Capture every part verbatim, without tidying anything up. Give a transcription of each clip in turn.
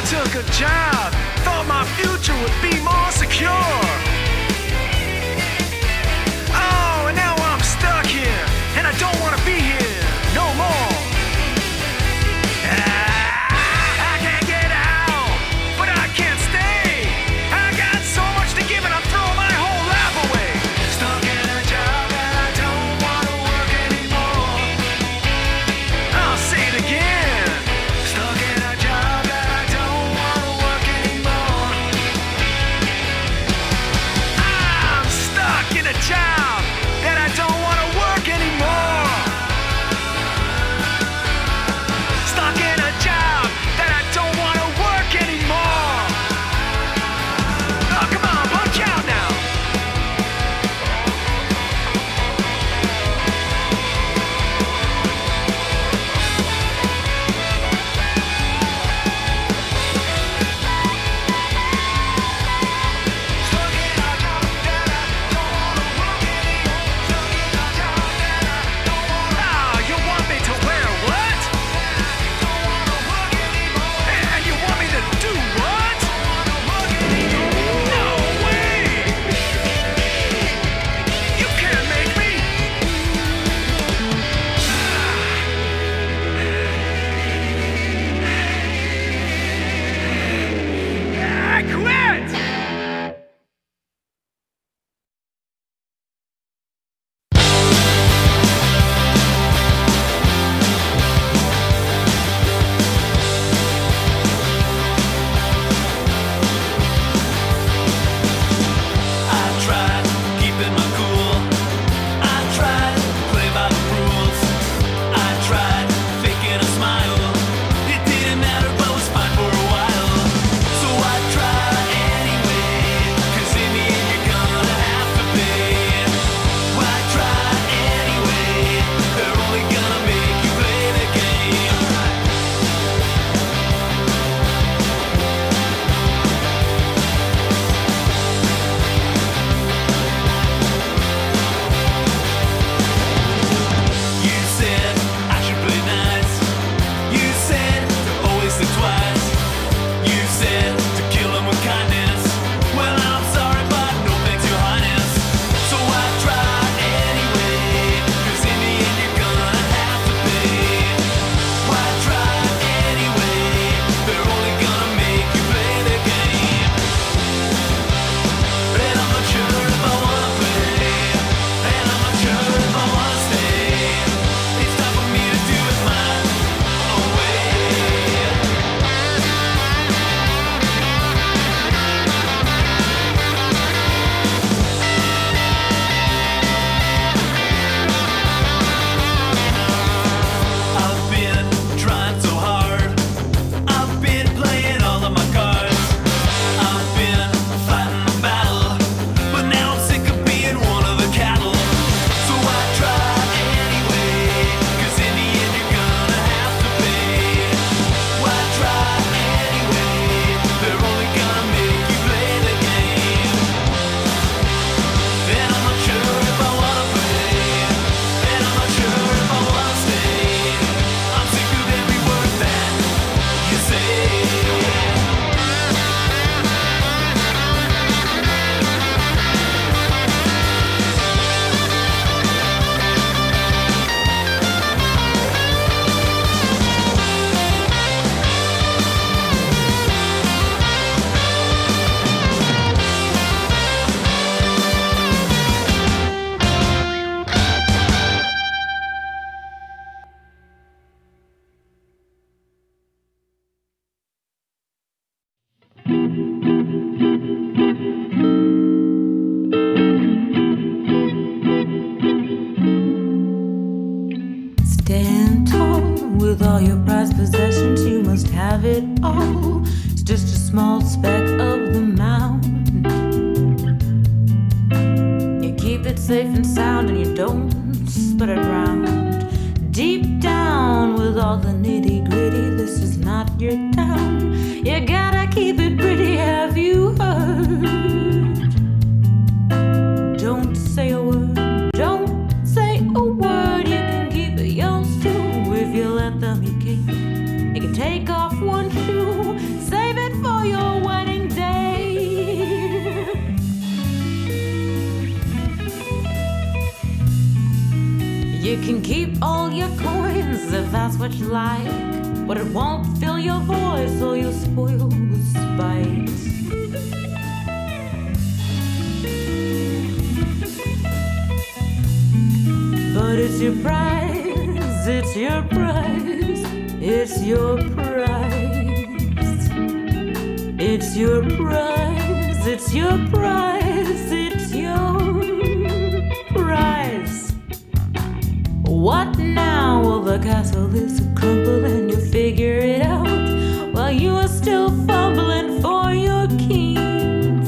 took a job, thought my future would be more secure. Oh, and now I'm stuck here, and I don't want to be here no more. Ah, I can't get out, but I can't stay. I got so much to give, and I'm throwing my whole life away. Stuck in a job that I don't want to work anymore. I'll say it again. Stuck in a job that I don't want to work anymore. I'm stuck in a job that I don't want to work anymore. Stuck in a job that I don't want to work anymore. Oh, come on, punch out now. Stuck in a job that I don't want to work anymore. Stuck in a job that I don't want to. Ah, you want me to wear what? Don't want to work anymore. And you want me to do what? Don't want to work anymore. No way. You can't make me. I quit. I tried keeping my cool. I tried play by the rules. I tried faking a smile. It didn't matter, but was fine for a while. So I tried anyway, 'cause in the end you're gonna have to pay. Why try anyway? They're only gonna make you play the game. You said I should play nice. You said to always think twice. You said to kill 'em with kindness. Well, I'm sorry, but no thanks, your highness. So I tried anyway, 'cause in the end you're gonna have to pay. Why try anyway? They're only gonna make you play the game. And I'm not sure if I wanna play. And I'm not sure if I wanna stay. It's time for me to do it my own way. I've been trying so hard. I've been playing all of my cards. I've been fighting the battle, but now I'm sick of being one of the cattle. So I tried anyway, 'cause in the end you're gonna have to pay. Why try anyway? They're only gonna make you play the game. And I'm not sure if I wanna play. And I'm not sure if I wanna stay. I'm sick of every word that you say. Stand tall with all your prized possessions. You must have it all. It's just a small speck of the mountain. You keep it safe and sound, and you don't spread it around. Deep down with all the nitty gritty, this is not your town. You gotta keep it pretty. Have you heard? Don't say a word. Don't say a word. You can keep it yours too. If you let them, you can. You can take off one shoe. Save it. You can keep all your coins if that's what you like, but it won't fill your voice or you'll spoil with spite. But it's your prize, it's your prize, it's your prize. It's your prize, it's your prize, it's your prize. What now? Well, the castle is a crumble and you figure it out while you are still fumbling for your keys.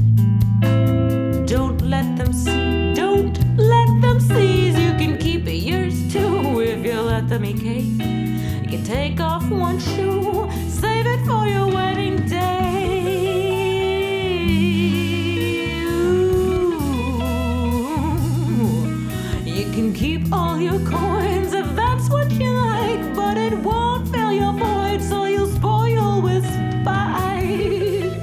Don't let them see, don't let them seize. You can keep yours too if you let them eat cake. You can take off one shoe, save it for your wedding day. You can keep all your coins if that's what you like, but it won't fill your void, so you'll spoil with spite.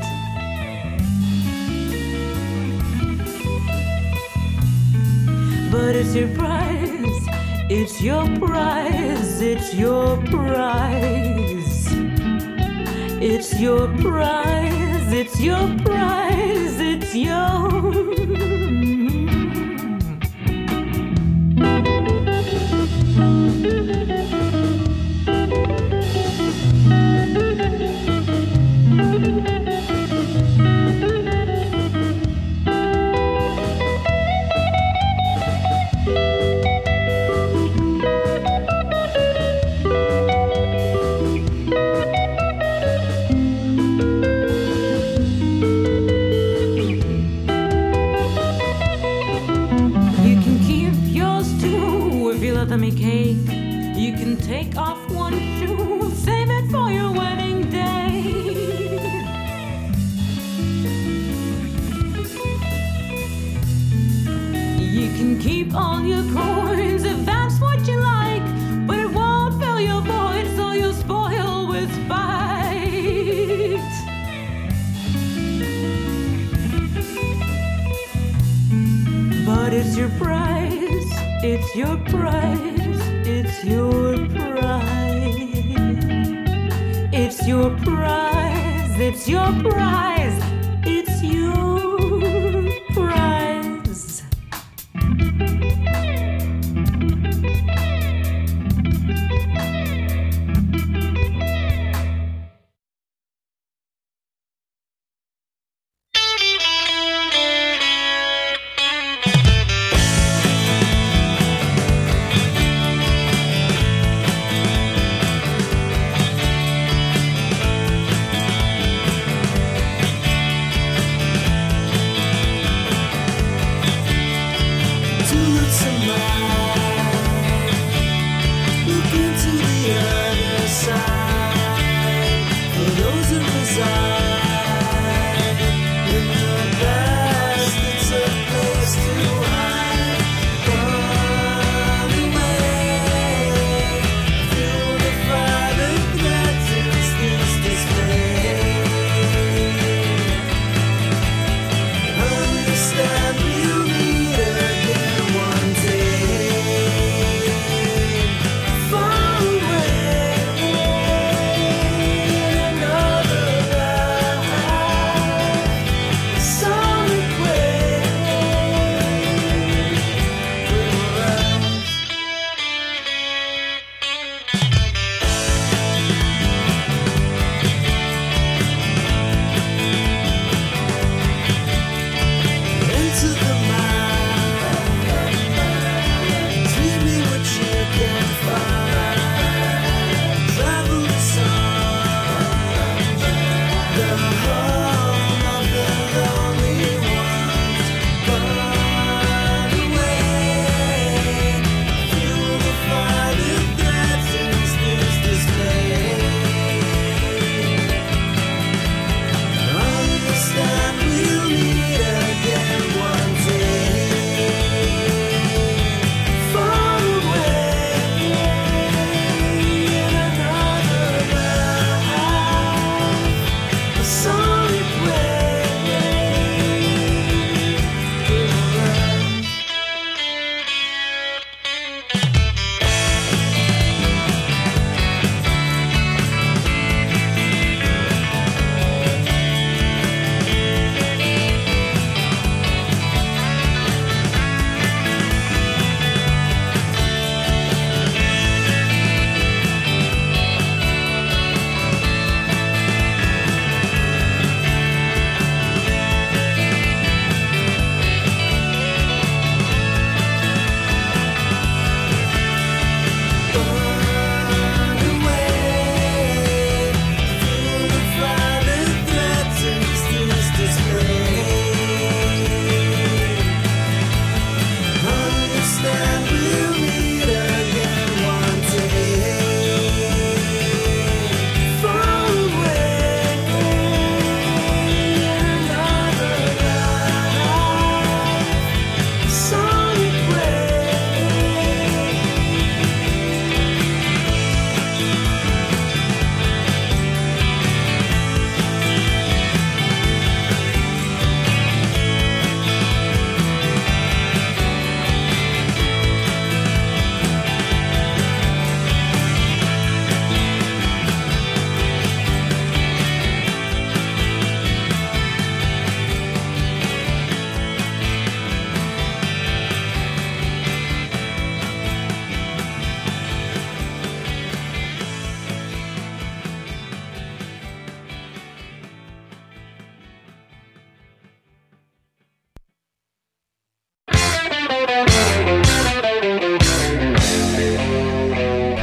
But it's your prize, it's your prize, it's your prize. It's your prize, it's your prize, it's your. Cake. You can take off one shoe, save it for your wedding day. You can keep all your coins if that's what you like, but it won't fill your void, so you'll spoil with spite. But it's your prize, it's your prize, it's your prize. It's your prize, it's your prize, it's your prize.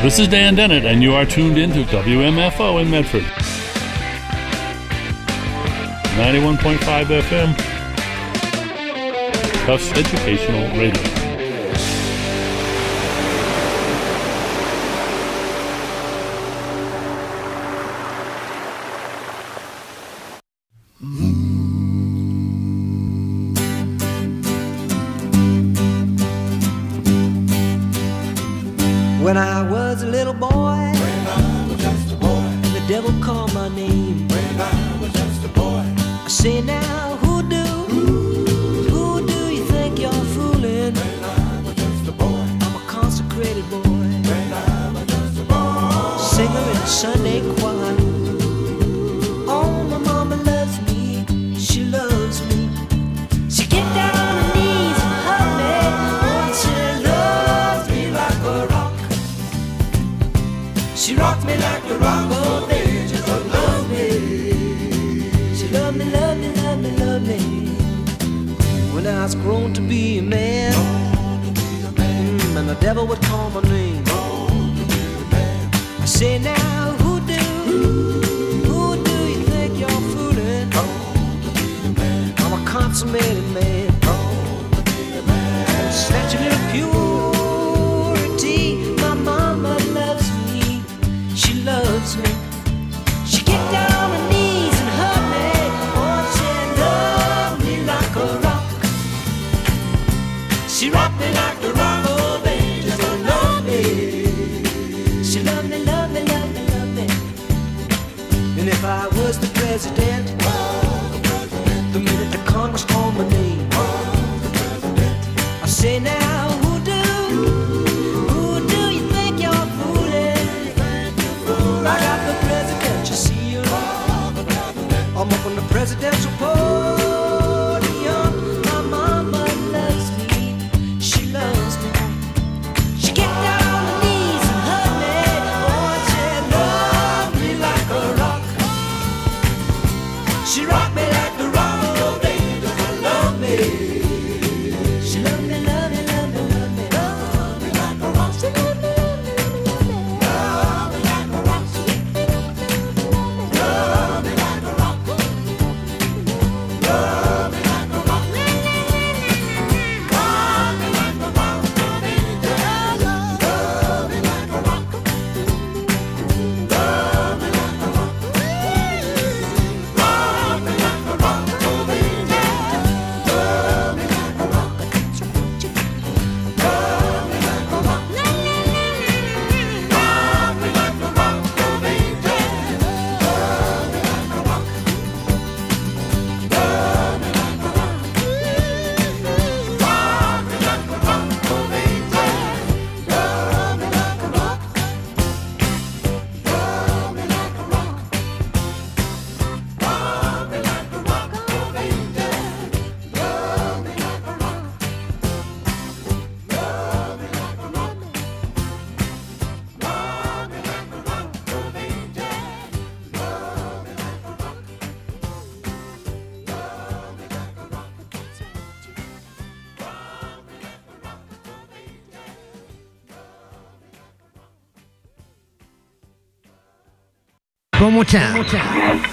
This is Dan Dennett, and you are tuned in to W M F O in Medford. ninety-one point five F M. Tufts Educational Radio. When I was a little boy, when I was just a boy, the devil called my name. When I was just a boy, I say now, who do, who, who do you think you're fooling? When I was just a boy, I'm a consecrated boy. When I was just a boy, singer in the Sunday choir. Oh, my mama loves me, she loves me. She get down on her knees and hug me. Oh, she loves me like a rock. She rocked me like the rock of ages. Oh, love me. She loved me, loved me, loved me, loved me. When I was grown to be a man, mm, and the devil would call my name. I say now, who do, who do you think you're fooling? I'm a consummated man. Snatch a little purity. My mama loves me. She loves me. She get down on her knees and hug me. Oh, she loved me like a rock. She rocked me like the rock of ages. Oh, love me. She loved me, loved me, loved me, loved me. And if I was the president, the minute the Congress called my name, I say now, who do, who do you think you're fooling? I got the presidential seal. I'm up on the presidential podium. My mama loves me. She loves me. She get down on her knees and hug me. Oh, she loved me like a rock. She rocked me like the rock of ages. I love me. She loved me, loved me, loved me, loved me. Love me like a rock. She loved me, loved me, loved me, loved me. Love me like a rock. Love me like a rock. Love me like a rock. Rock me like a rock. Love me like a rock. Love me like a rock. Rock me like a rock. Love me like a rock. Love me like a rock. Love me like a rock. One more time. One more time.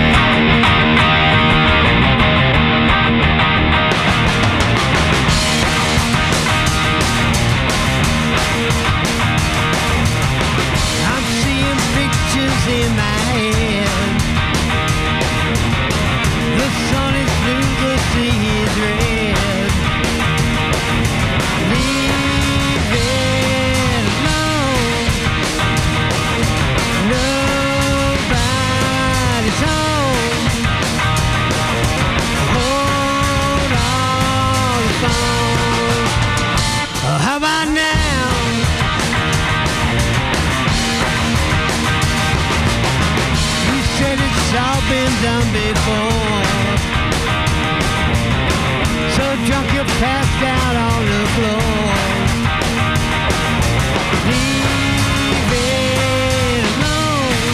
I'm seeing pictures in my head. The sun is blue, the sea is red. Leave it alone. Nobody's home. Hold on the phone. Oh, how about now? You said it's all been done before. So drunk you passed out on the floor. Leave it alone.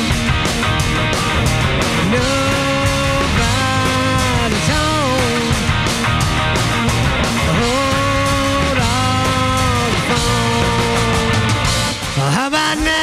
Nobody's home. Hold on the phone. Oh, how about now?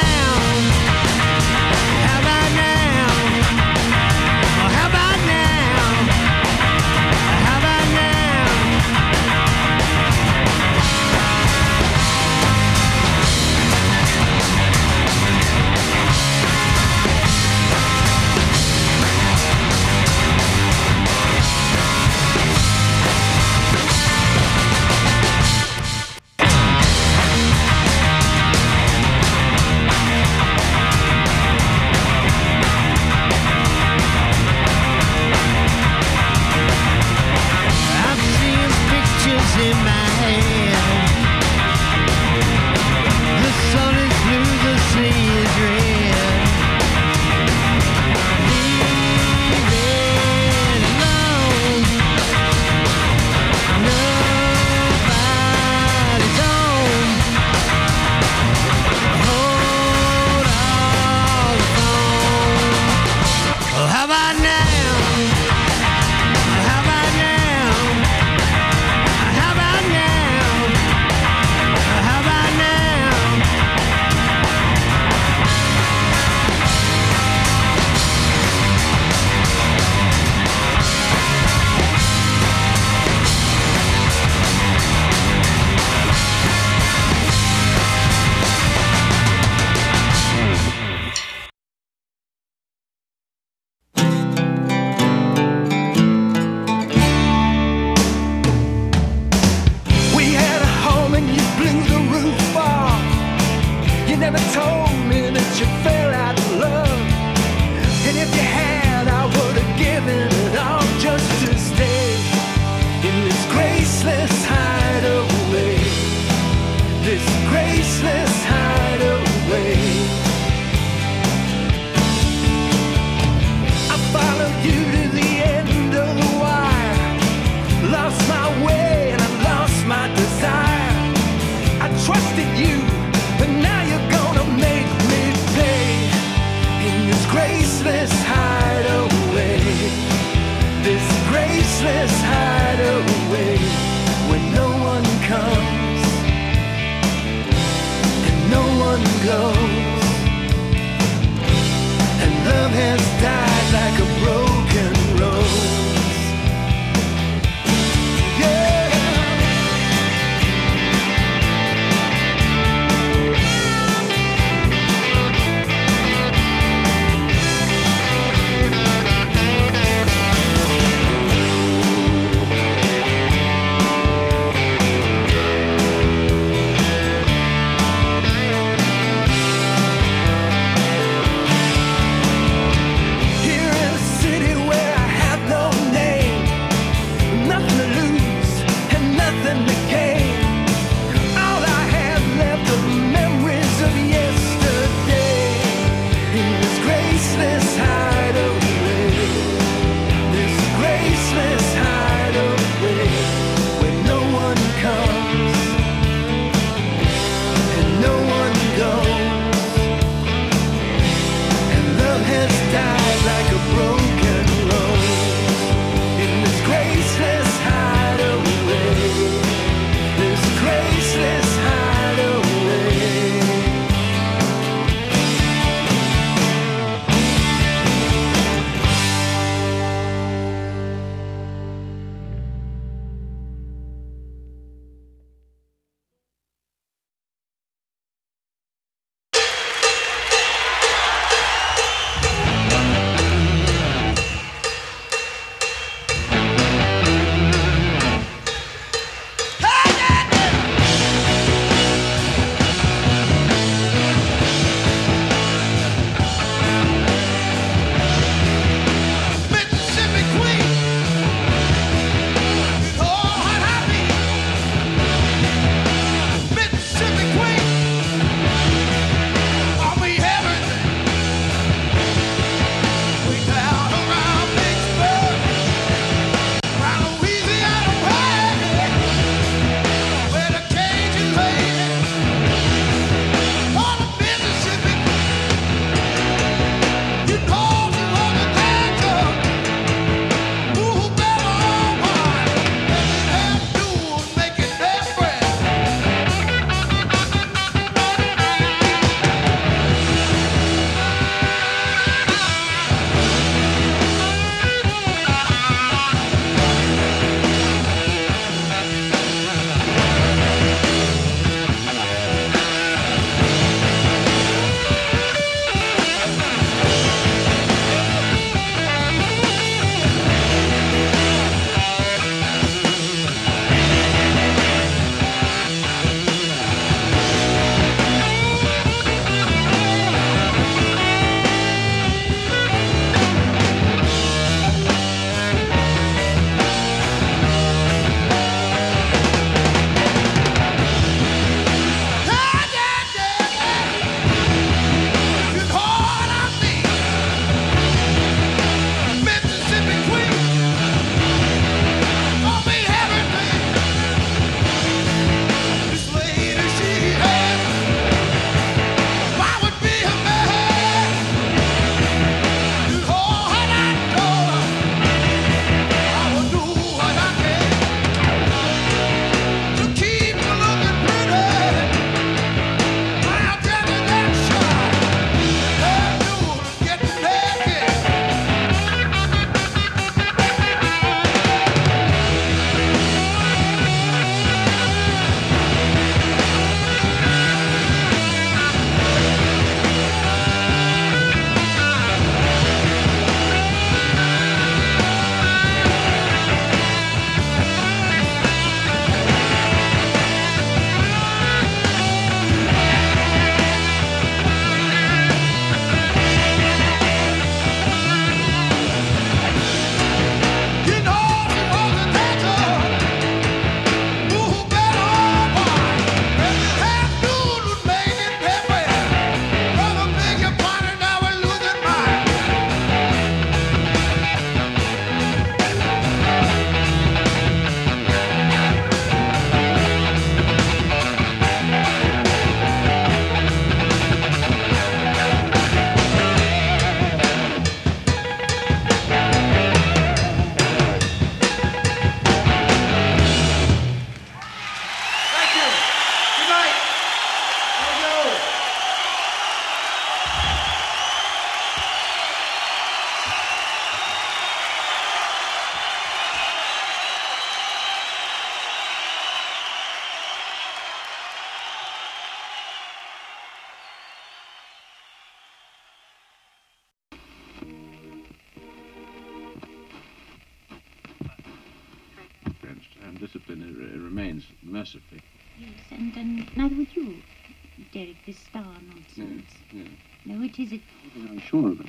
discipline it, it remains, mercifully. Yes, and, and neither would you, Derek, this star nonsense. Yeah, yeah. No, it isn't. I'm sure of it.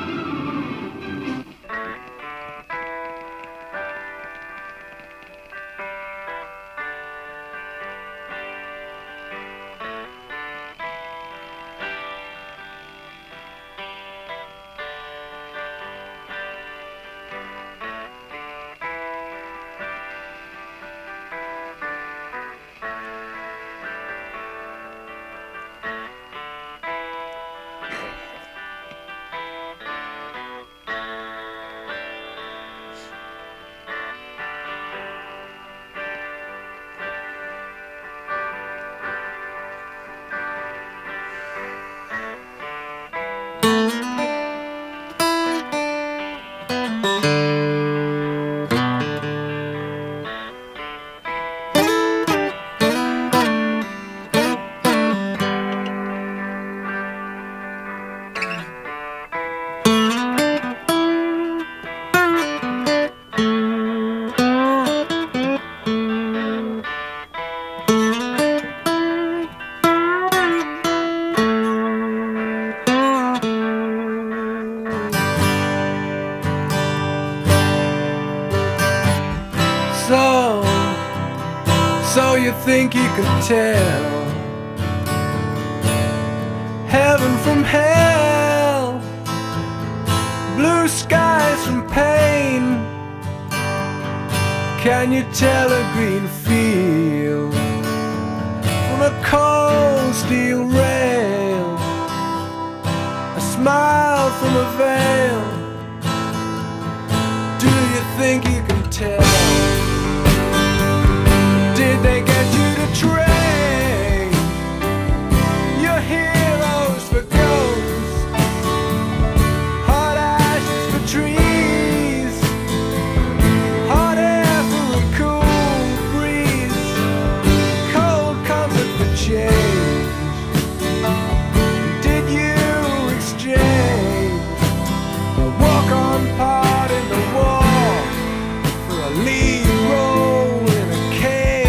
So, so you think you could tell heaven from hell, blue skies from pain? Can you tell a green field from a cold steel rail, a smile from a veil? Do you think you can tell? Did they get you to train your heroes for ghosts, hot ashes for trees, hot air for a cool breeze, cold comfort for change? Did you exchange a walk-on part in the war for a lead role in a cage?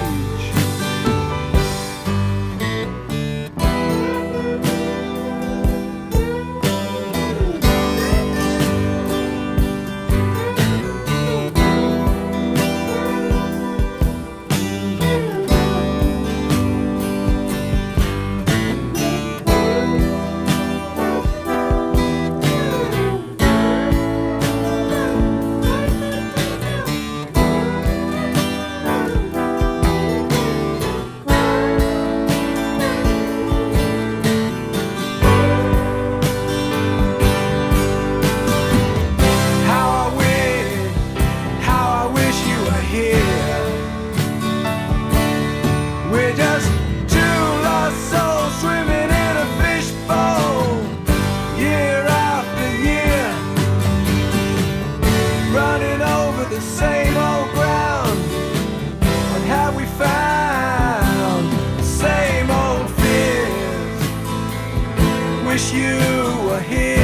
How I wish, how I wish you were here. We're just two lost souls swimming in a fishbowl, year after year, running over the same old ground. What have we found? The same old fears. Wish you were here.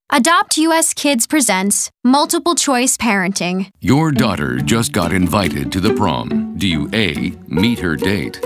Adopt U S Kids presents Multiple Choice Parenting. Your daughter just got invited to the prom. Do you A, meet her date?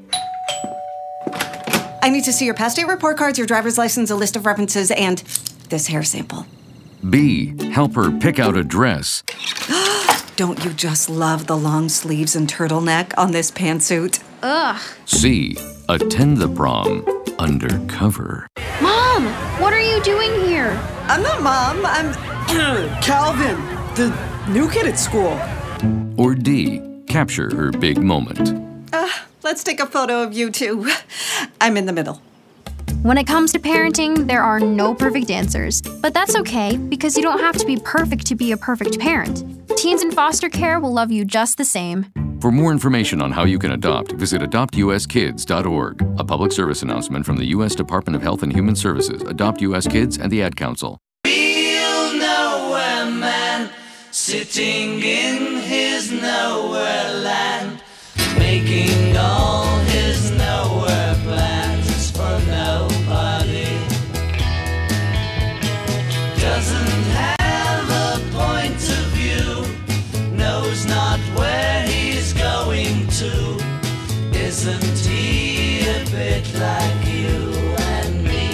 I need to see your past date report cards, your driver's license, a list of references, and this hair sample. B, help her pick out a dress. Don't you just love the long sleeves and turtleneck on this pantsuit? Ugh. C, attend the prom undercover. Mom, what are you doing here? I'm not Mom, I'm Calvin, the new kid at school. Or D, capture her big moment. Uh, let's take a photo of you two. I'm in the middle. When it comes to parenting, there are no perfect answers. But that's okay, because you don't have to be perfect to be a perfect parent. Teens in foster care will love you just the same. For more information on how you can adopt, visit adopt u s kids dot org. A public service announcement from the U S Department of Health and Human Services, Adopt U S Kids, and the Ad Council. Real nowhere man, sitting in his nowhere land, making all his nowhere plans for nobody. Doesn't have a point of view, knows not where he's going to. Isn't he a bit like you and me?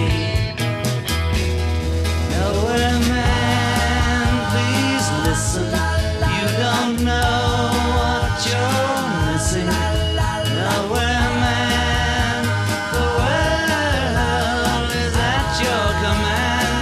Nowhere man, please listen. You don't know what you're missing. Nowhere man, the world is at your command.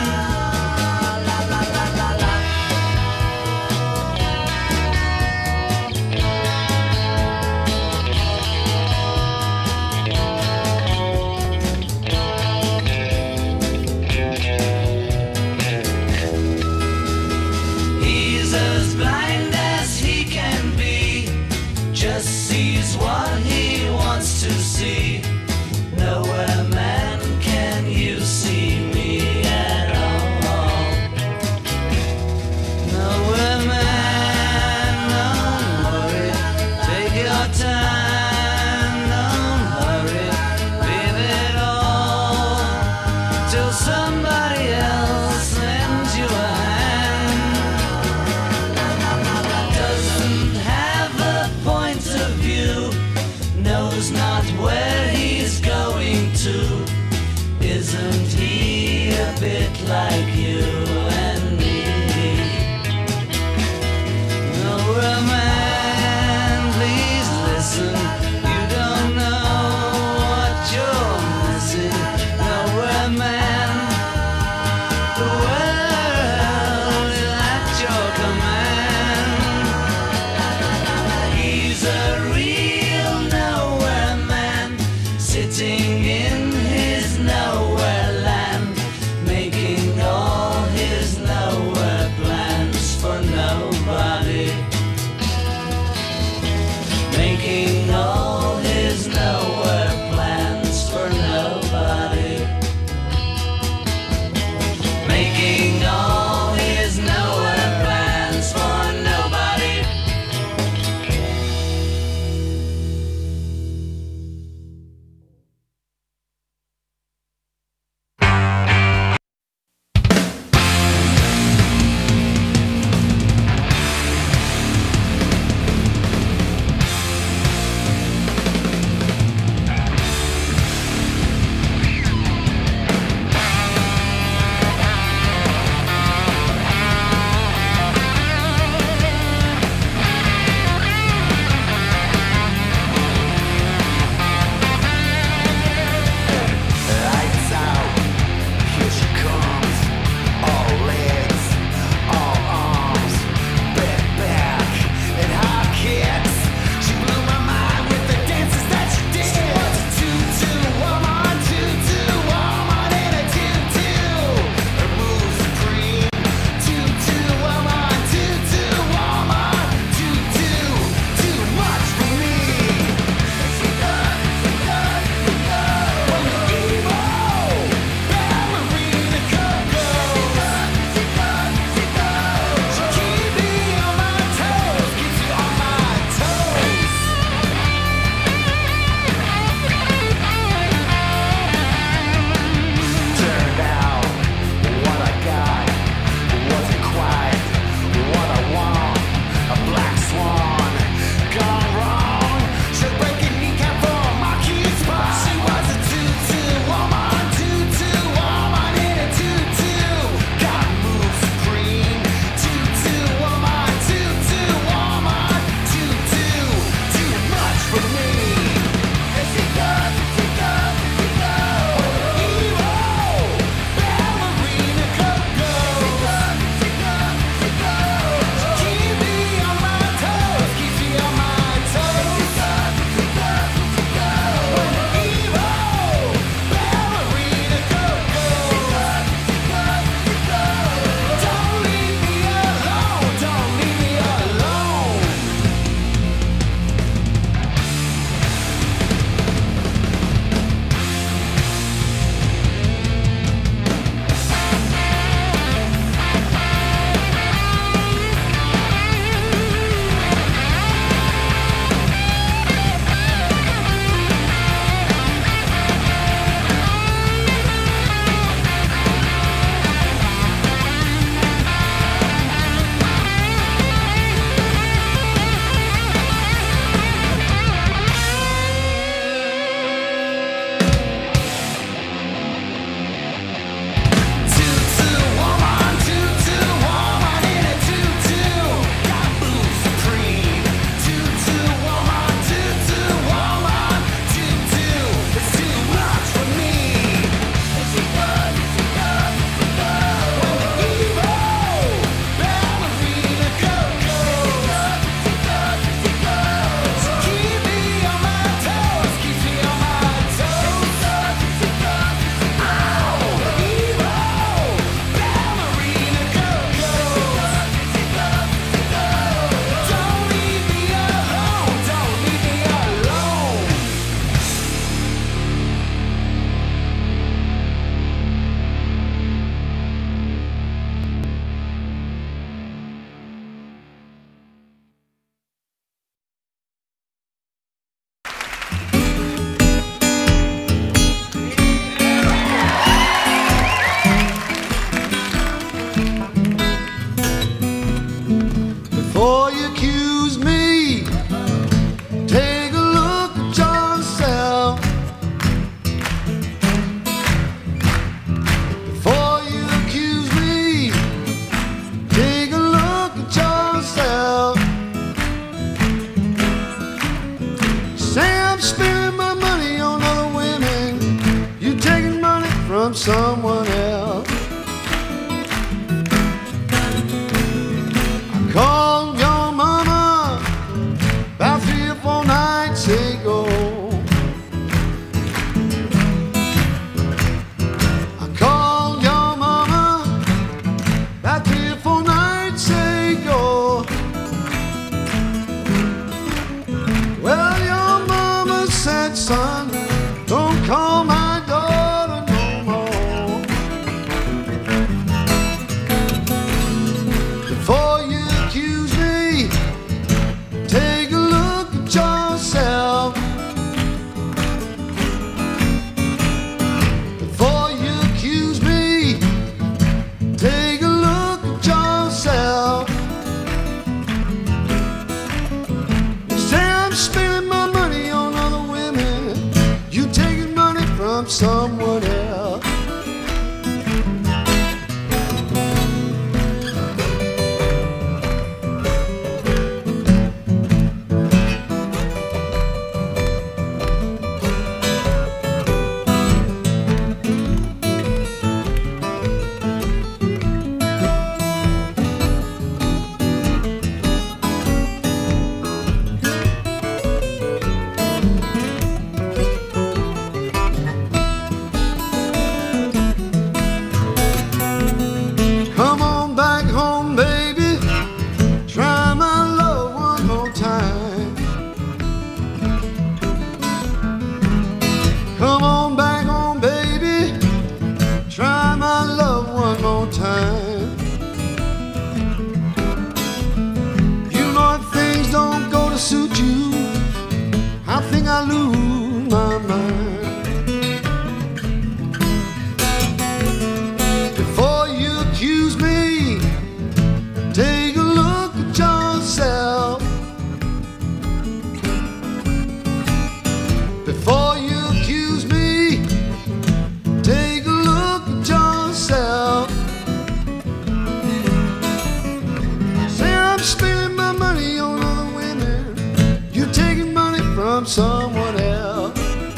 He's as blind as he can be, just sees what he wants to see. Nowhere man, can you see me at all? Nowhere man, don't worry, take your time, don't hurry, leave it all till somebody else lends you a hand. Doesn't have a point of view, knows not where he's going to. Isn't he a bit like you and me? Nowhere man, please listen. You don't know what you're missing. Nowhere man, the world is at your command. He's a real nowhere man, sitting in his nowhere land, making all his from someone else. I called your mama about three or four nights ago. I called your mama about three or four nights ago. Well, your mama said, son, don't call my daughter no more. Before you accuse me, take a look at yourself. Before you accuse me, take a look at yourself. You say I'm spending my money on other women, you taking money from someone else. Come on back home, baby. Try my love one more time. Come on back home, baby. Try my love one more time. You know if things don't go to suit you, I think I lose my mind. Before you accuse me, take a look at yourself. Before you accuse me, take a look at yourself. Say I'm spending my money on other women, you taking money from someone else.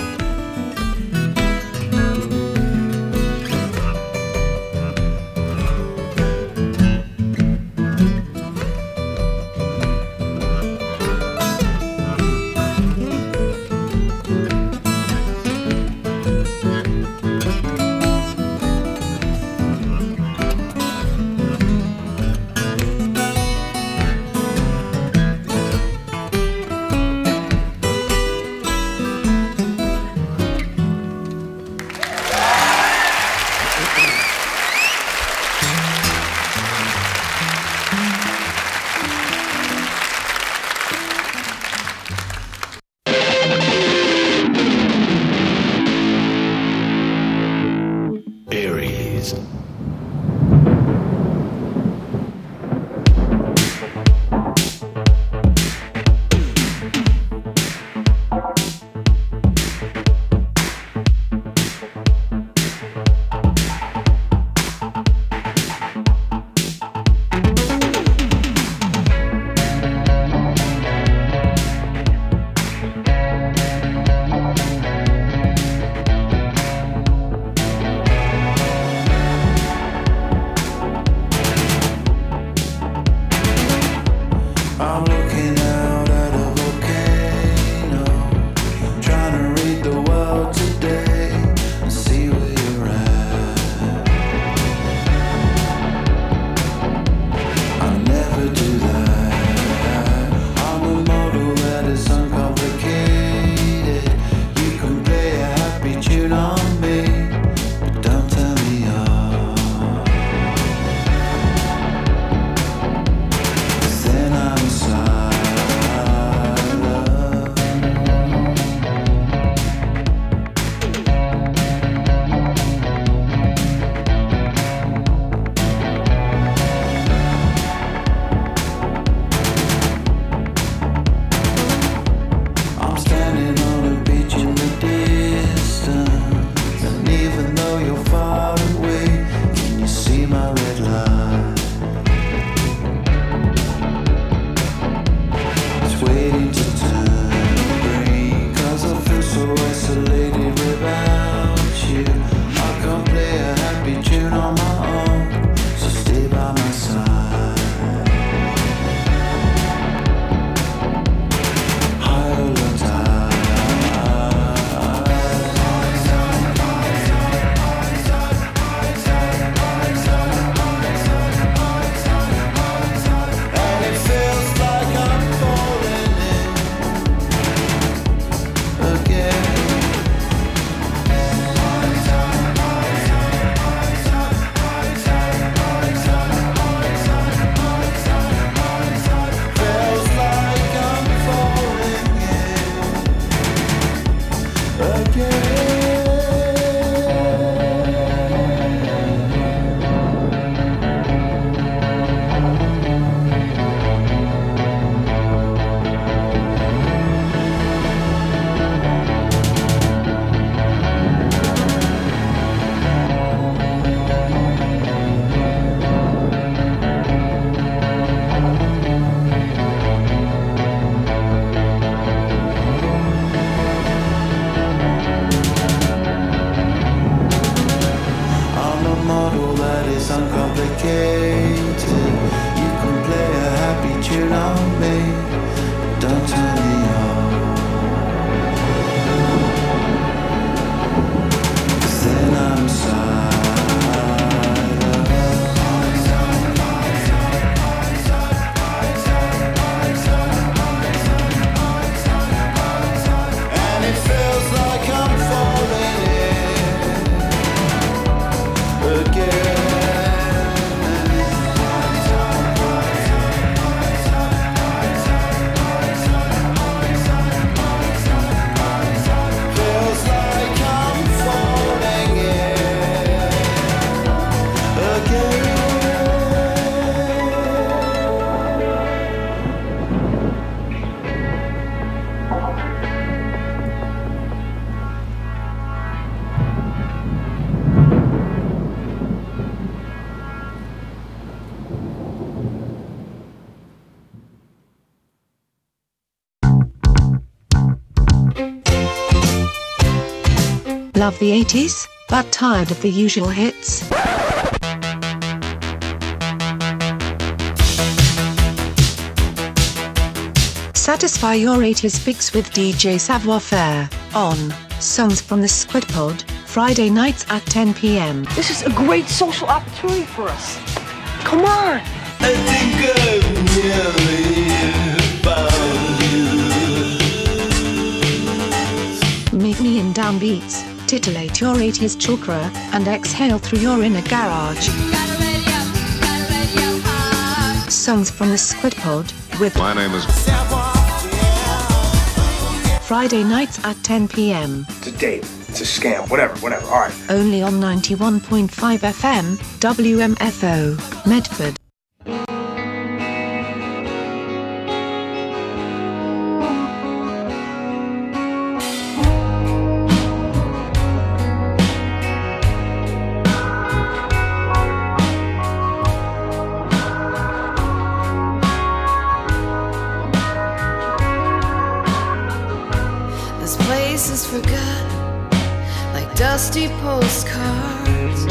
Aries. Love the eighties, but tired of the usual hits? Satisfy your eighties fix with D J Savoir Faire on Songs from the Squid Pod, Friday nights at ten p m. This is a great social opportunity for us. Come on! I think I've nearly found you. Meet me in downbeats, titillate your eighties chakra, and exhale through your inner garage. Songs from the Squid Pod with My name is Friday nights at ten p m. It's a date. It's a scam. Whatever, whatever. All right. Only on ninety-one point five F M, W M F O, Medford. This place is forgotten, like dusty postcards,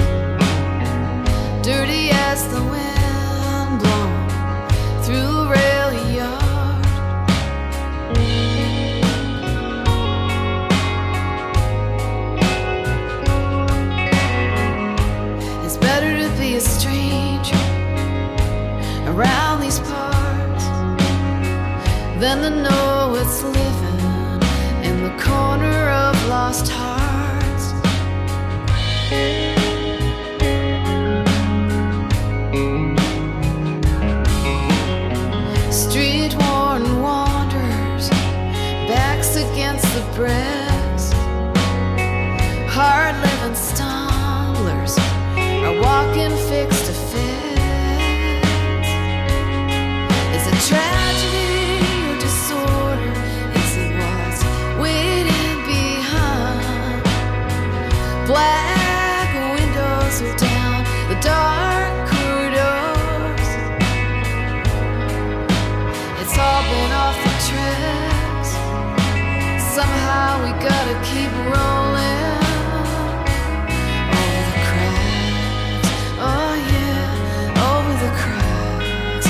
dirty as the wind blown through a rail yard. It's better to be a stranger around these parts than to know it's living in the corner of lost hearts. Street worn wanderers, backs against the bricks, hard living stumblers are walking fix to fix. Is it tragedy or disorder? Is it what's waiting behind? Black windows are down the dark corridors. It's all been off the tracks. Somehow we gotta keep rolling over the cracks. Oh yeah, over the cracks.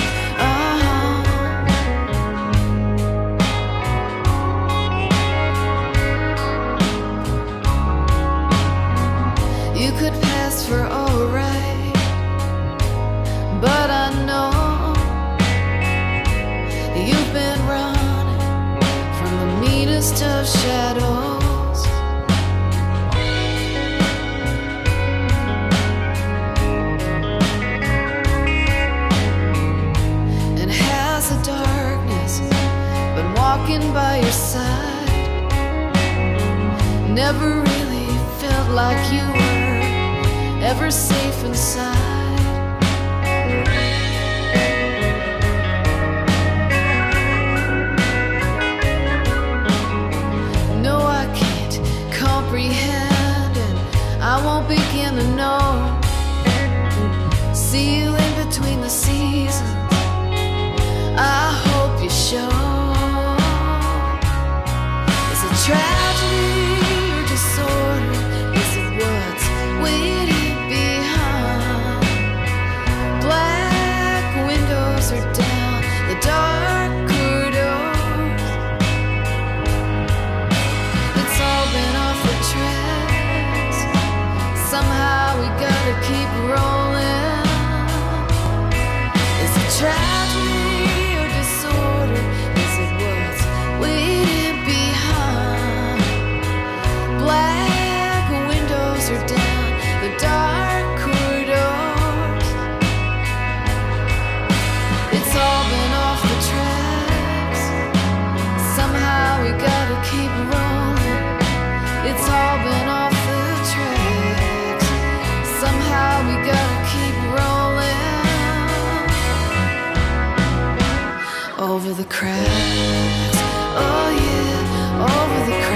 Uh-huh. You could pass for alright, but I know you've been running from the meanest of shadows. And has the darkness been walking by your side? Never really felt like you were ever safe inside. No, I can't comprehend, and I won't begin to know. See you in between the seasons, I hope you show. Is it tragedy or disorder? Is it what's waiting behind? Black windows are down the dark corridors. It's all been off the tracks. Somehow we gotta keep rolling. Is it tragedy or disorder? Is it what's waiting behind? Black windows are down the dark corridors. It's all been off the tracks. Somehow we gotta keep rolling. It's all been off the tracks. Somehow we gotta keep rolling over the cracks. Oh yeah, over the cracks.